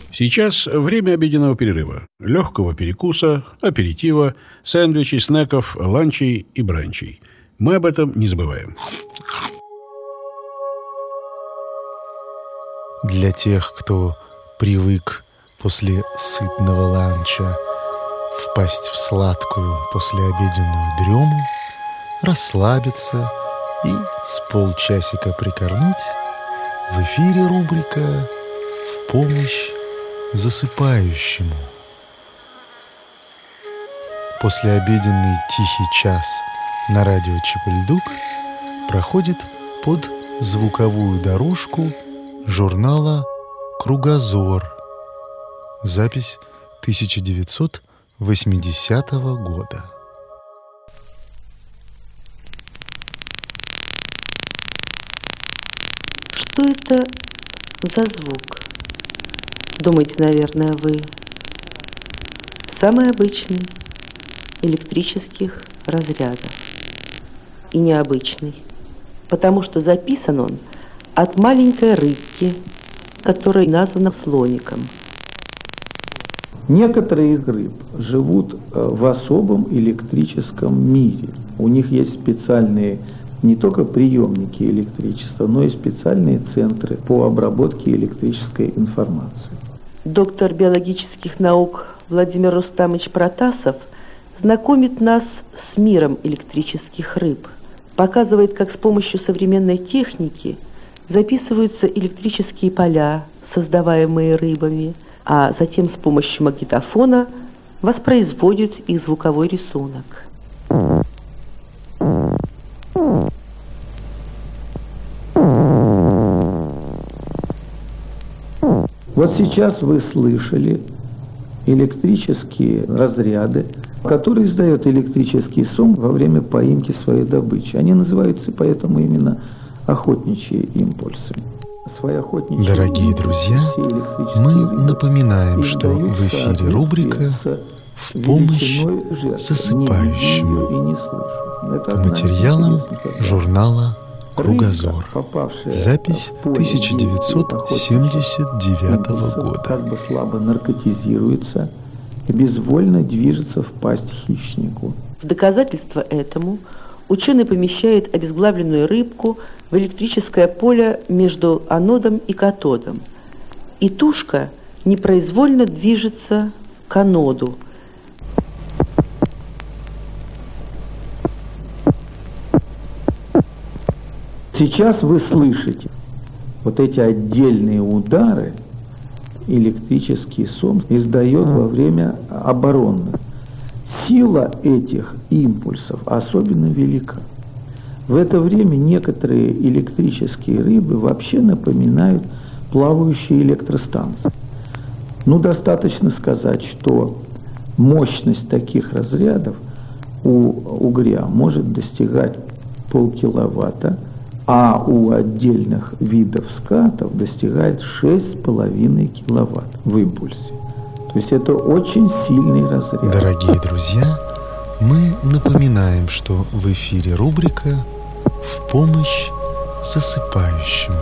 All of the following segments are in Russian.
Сейчас время обеденного перерыва, легкого перекуса, аперитива, сэндвичей, снеков, ланчей и бранчей. Мы об этом не забываем. Для тех, кто привык после сытного ланча впасть в сладкую послеобеденную дрему, расслабиться и с полчасика прикорнуть, в эфире рубрика «В помощь засыпающему». Послеобеденный тихий час на радио Чапельдук проходит под звуковую дорожку журнала «Кругозор». Запись 1980 года. Что это за звук? Думаете, наверное, вы. Самый обычный электрических разрядов. И необычный, потому что записан он от маленькой рыбки, которая названа слоником. Некоторые из рыб живут в особом электрическом мире. У них есть специальные не только приемники электричества, но и специальные центры по обработке электрической информации. Доктор биологических наук Владимир Рустамович Протасов знакомит нас с миром электрических рыб, показывает, как с помощью современной техники записываются электрические поля, создаваемые рыбами, а затем с помощью магнитофона воспроизводит их звуковой рисунок. Вот сейчас вы слышали электрические разряды, которые издает электрический сом во время поимки своей добычи. Они называются поэтому именно охотничьи импульсы. Дорогие друзья, мы напоминаем, что в эфире рубрика «В помощь засыпающему» по материалам журнала «Кругозор». Запись 1979 года. Как бы слабо наркотизируется и безвольно движется в пасть хищнику. В доказательство этому ученый помещает обезглавленную рыбку в электрическое поле между анодом и катодом. И тушка непроизвольно движется к аноду. Сейчас вы слышите вот эти отдельные удары, электрический сом издает во время обороны. Сила этих импульсов особенно велика. В это время некоторые электрические рыбы вообще напоминают плавающие электростанции. Достаточно сказать, что мощность таких разрядов у угря может достигать полкиловатта, а у отдельных видов скатов достигает 6,5 киловатт в импульсе. То есть это очень сильный разряд. Дорогие друзья, мы напоминаем, что в эфире рубрика «В помощь засыпающему».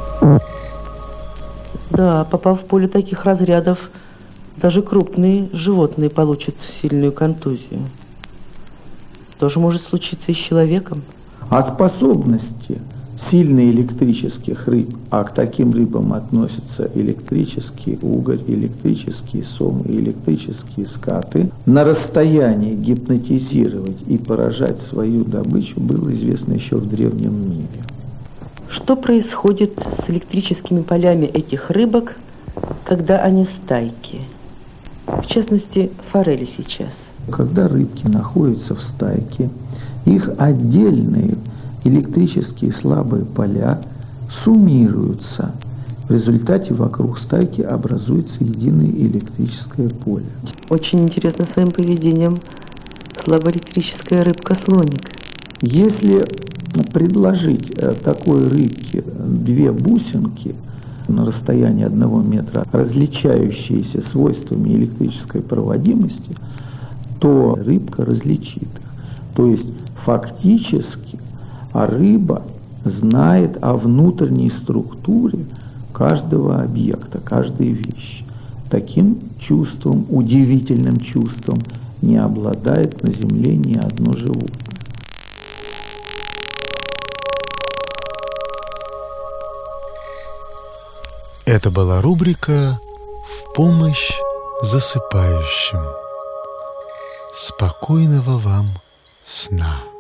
Да, попав в поле таких разрядов, даже крупные животные получат сильную контузию. Тоже может случиться и с человеком. А способности сильно электрических рыб, а к таким рыбам относятся электрический угорь, электрический сом и электрические скаты, на расстоянии гипнотизировать и поражать свою добычу было известно еще в древнем мире. Что происходит с электрическими полями этих рыбок, когда они в стайке? В частности, форели сейчас. Когда рыбки находятся в стайке, их отдельные электрические слабые поля суммируются. В результате вокруг стайки образуется единое электрическое поле. Очень интересно своим поведением слабоэлектрическая рыбка-слоник. Если предложить такой рыбке две бусинки на расстоянии 1 метра, различающиеся свойствами электрической проводимости, то рыбка различит их. То есть фактически рыба знает о внутренней структуре каждого объекта, каждой вещи. Таким чувством, удивительным чувством, не обладает на Земле ни одно животное. Это была рубрика «В помощь засыпающим». Спокойного вам сна!